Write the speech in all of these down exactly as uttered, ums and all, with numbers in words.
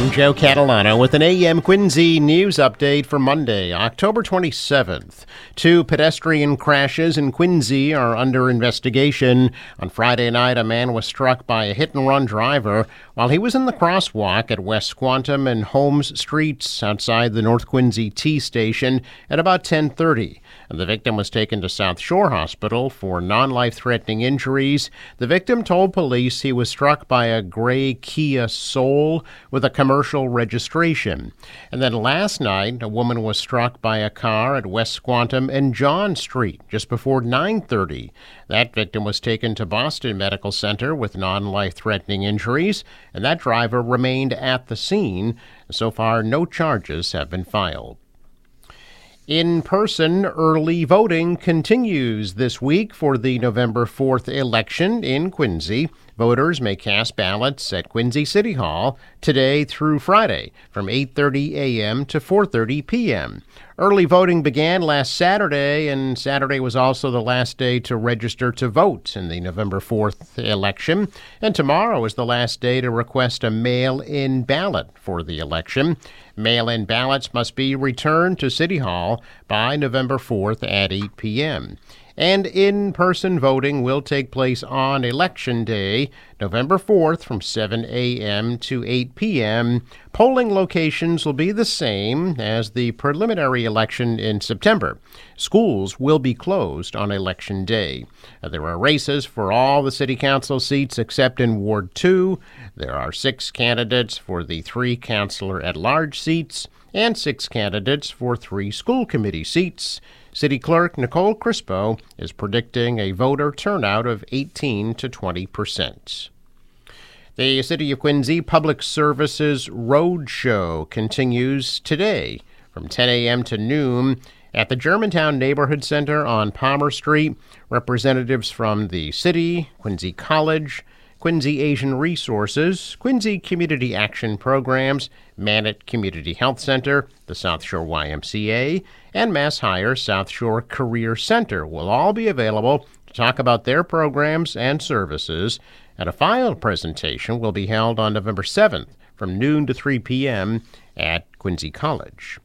I'm Joe Catalano with an A M Quincy news update for Monday, October twenty-seventh. Two pedestrian crashes in Quincy are under investigation. On Friday night, a man was struck by a hit-and-run driver while he was in the crosswalk at West Squantum and Holmes Streets outside the North Quincy T station at about ten thirty. The victim was taken to South Shore Hospital for non-life-threatening injuries. The victim told police he was struck by a gray Kia Soul with a commercial registration. And then last night, a woman was struck by a car at West Squantum and John Street just before nine thirty. That victim was taken to Boston Medical Center with non-life-threatening injuries, and that driver remained at the scene. So far, no charges have been filed. In-person early voting continues this week for the November fourth election in Quincy. Voters may cast ballots at Quincy City Hall today through Friday from eight thirty a.m. to four thirty p.m. Early voting began last Saturday, and Saturday was also the last day to register to vote in the November fourth election. And tomorrow is the last day to request a mail-in ballot for the election. Mail-in ballots must be returned to City Hall by November fourth at eight p.m. And in-person voting will take place on Election Day, November fourth, from seven a.m. to eight p.m. Polling locations will be the same as the preliminary election in September. Schools will be closed on Election Day. There are races for all the city council seats except in Ward two. There are six candidates for the three councilor at-large seats and six candidates for three school committee seats. City Clerk Nicole Crispo is predicting a voter turnout of eighteen to twenty percent. The City of Quincy Public Services Roadshow continues today from ten a.m. to noon at the Germantown Neighborhood Center on Palmer Street. Representatives from the city, Quincy College, Quincy Asian Resources, Quincy Community Action Programs, Mannett Community Health Center, the South Shore Y M C A, and Mass Hire South Shore Career Center will all be available to talk about their programs and services. And a final presentation will be held on November seventh from noon to three p.m. at Quincy College.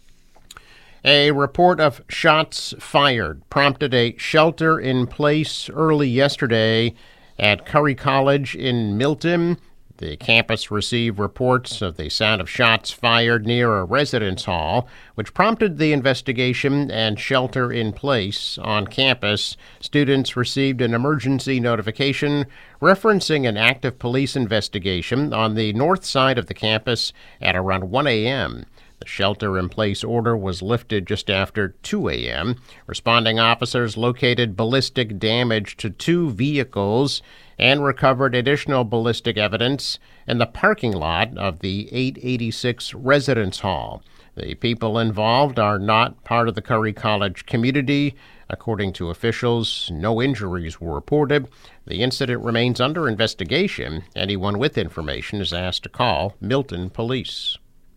A report of shots fired prompted a shelter-in-place early yesterday at Curry College in Milton. The campus received reports of the sound of shots fired near a residence hall, which prompted the investigation and shelter in place on campus. Students received an emergency notification referencing an active police investigation on the north side of the campus at around one a.m. The shelter-in-place order was lifted just after two a.m. Responding officers located ballistic damage to two vehicles and recovered additional ballistic evidence in the parking lot of the eight eighty-six Residence Hall. The people involved are not part of the Curry College community. According to officials, no injuries were reported. The incident remains under investigation. Anyone with information is asked to call Milton Police.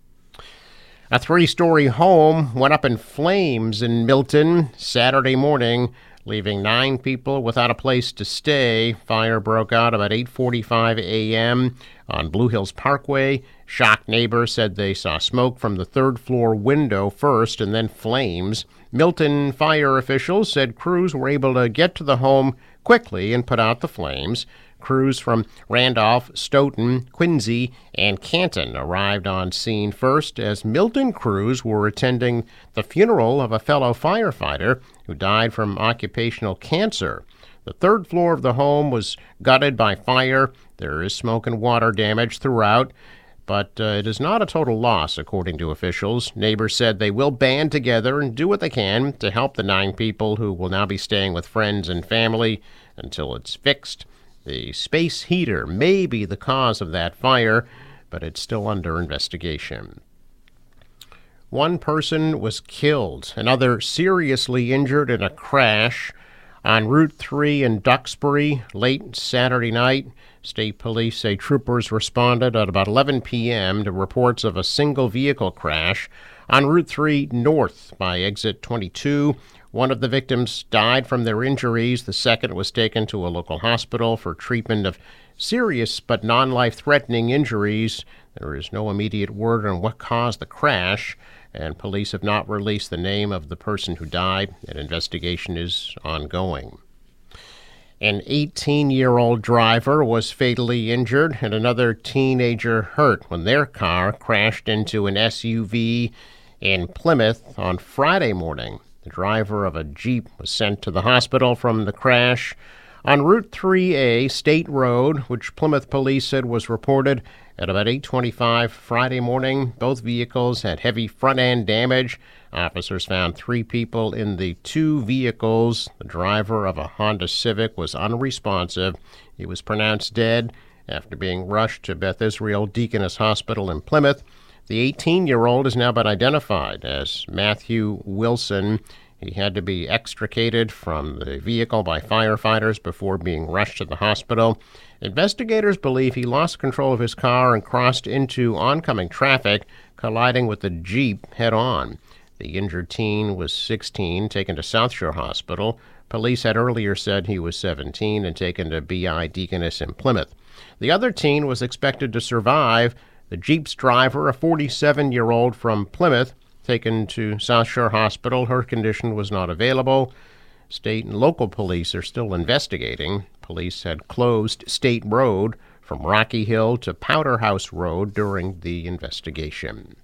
A three-story home went up in flames in Milton Saturday morning, leaving nine people without a place to stay. Fire broke out about eight forty-five a.m. on Blue Hills Parkway. Shocked neighbors said they saw smoke from the third-floor window first and then flames. Milton fire officials said crews were able to get to the home quickly and put out the flames. Crews from Randolph, Stoughton, Quincy, and Canton arrived on scene first as Milton crews were attending the funeral of a fellow firefighter who died from occupational cancer. The third floor of the home was gutted by fire. There is smoke and water damage throughout, but uh, it is not a total loss, according to officials. Neighbors said they will band together and do what they can to help the nine people who will now be staying with friends and family until it's fixed. The space heater may be the cause of that fire, but it's still under investigation. One person was killed, another seriously injured in a crash on Route three in Duxbury late Saturday night. State police say troopers responded at about eleven p.m. to reports of a single vehicle crash on Route three north by exit twenty-two. One of the victims died from their injuries. The second was taken to a local hospital for treatment of serious but non-life-threatening injuries. There is no immediate word on what caused the crash, and police have not released the name of the person who died. An investigation is ongoing. An eighteen-year-old driver was fatally injured and another teenager hurt when their car crashed into an S U V in Plymouth on Friday morning. The driver of a Jeep was sent to the hospital from the crash on Route three A State Road, which Plymouth police said was reported at about eight twenty-five Friday morning. Both vehicles had heavy front-end damage. Officers found three people in the two vehicles. The driver of a Honda Civic was unresponsive. He was pronounced dead after being rushed to Beth Israel Deaconess Hospital in Plymouth. The eighteen-year-old has now been identified as Matthew Wilson. He had to be extricated from the vehicle by firefighters before being rushed to the hospital. Investigators believe he lost control of his car and crossed into oncoming traffic, colliding with the Jeep head-on. The injured teen was sixteen, taken to South Shore Hospital. Police had earlier said he was seventeen and taken to B I Deaconess in Plymouth. The other teen was expected to survive. The Jeep's driver, a forty-seven-year-old from Plymouth, taken to South Shore Hospital. Her condition was not available. State and local police are still investigating. Police had closed State Road from Rocky Hill to Powder House Road during the investigation.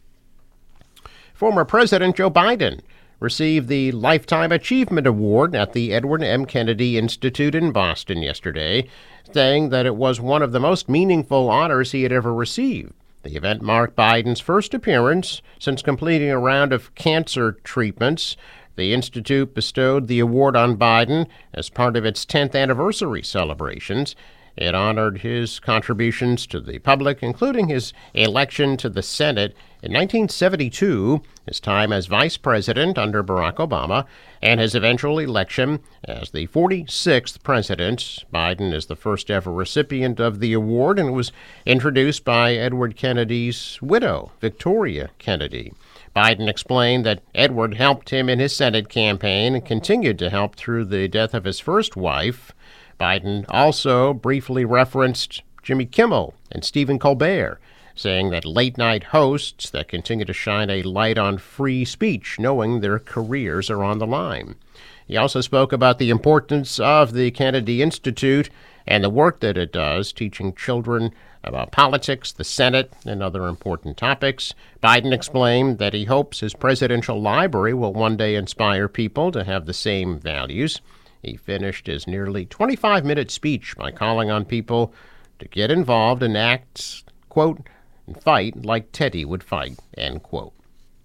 Former President Joe Biden received the Lifetime Achievement Award at the Edward M. Kennedy Institute in Boston yesterday, saying that it was one of the most meaningful honors he had ever received. The event marked Biden's first appearance since completing a round of cancer treatments. The Institute bestowed the award on Biden as part of its tenth anniversary celebrations. It honored his contributions to the public, including his election to the Senate in nineteen seventy-two, his time as vice president under Barack Obama, and his eventual election as the forty-sixth president. Biden is the first ever recipient of the award and was introduced by Edward Kennedy's widow, Victoria Kennedy. Biden explained that Edward helped him in his Senate campaign and continued to help through the death of his first wife. Biden also briefly referenced Jimmy Kimmel and Stephen Colbert, saying that late-night hosts that continue to shine a light on free speech, knowing their careers are on the line. He also spoke about the importance of the Kennedy Institute and the work that it does, teaching children about politics, the Senate, and other important topics. Biden explained that he hopes his presidential library will one day inspire people to have the same values. He finished his nearly twenty-five-minute speech by calling on people to get involved and act, quote, and fight like Teddy would fight, end quote.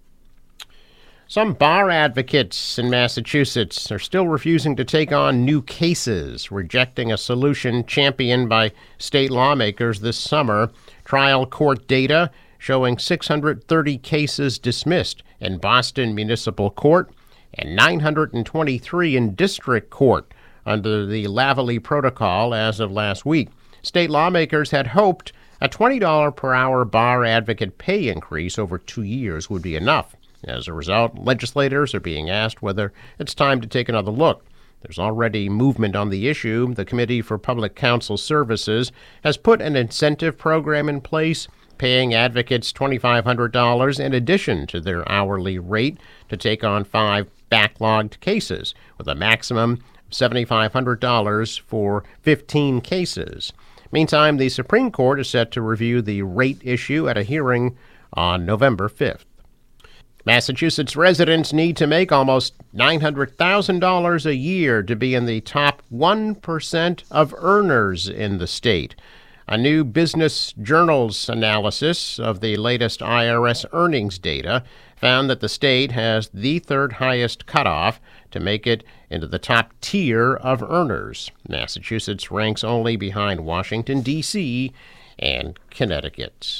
Some bar advocates in Massachusetts are still refusing to take on new cases, rejecting a solution championed by state lawmakers this summer. Trial court data showing six hundred thirty cases dismissed in Boston Municipal Court and nine hundred twenty-three in District Court under the Lavallee Protocol as of last week. State lawmakers had hoped a twenty dollars per hour bar advocate pay increase over two years would be enough. As a result, legislators are being asked whether it's time to take another look. There's already movement on the issue. The Committee for Public Counsel Services has put an incentive program in place, paying advocates two thousand five hundred dollars in addition to their hourly rate to take on five backlogged cases, with a maximum of seven thousand five hundred dollars for fifteen cases. Meantime, the Supreme Court is set to review the rate issue at a hearing on November fifth. Massachusetts residents need to make almost nine hundred thousand dollars a year to be in the top one percent of earners in the state. A new Business Journal's analysis of the latest I R S earnings data found that the state has the third highest cutoff to make it into the top tier of earners. Massachusetts ranks only behind Washington, D C and Connecticut.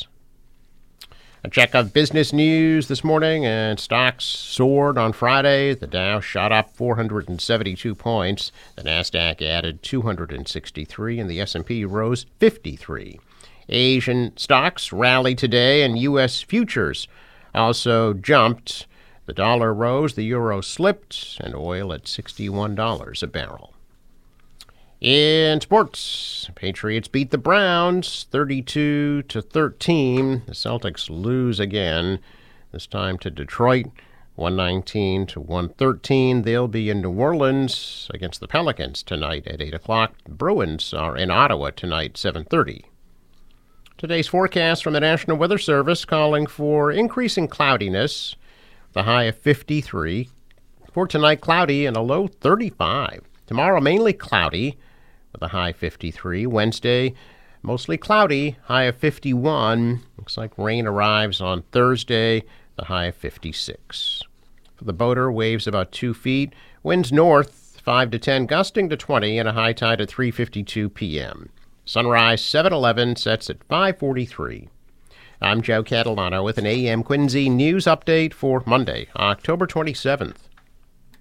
A check of business news this morning, and stocks soared on Friday. The Dow shot up four hundred seventy-two points. The Nasdaq added two hundred sixty-three, and the S and P rose fifty-three. Asian stocks rallied today, and U S futures also jumped. The dollar rose, the euro slipped, and oil at sixty-one dollars a barrel. In sports, Patriots beat the Browns thirty-two to thirteen. The Celtics lose again, this time to Detroit, one nineteen to one thirteen. They'll be in New Orleans against the Pelicans tonight at eight o'clock. The Bruins are in Ottawa tonight, seven thirty. Today's forecast from the National Weather Service calling for increasing cloudiness, the high of fifty-three. For tonight, cloudy and a low thirty-five. Tomorrow, mainly cloudy with a high fifty-three. Wednesday, mostly cloudy, high of fifty-one. Looks like rain arrives on Thursday, the high of fifty-six. For the boater, waves about two feet. Winds north, five to ten, gusting to twenty, and a high tide at three fifty-two p.m. Sunrise seven eleven, sets at five forty-three. I'm Joe Catalano with an A M Quincy news update for Monday, October twenty-seventh.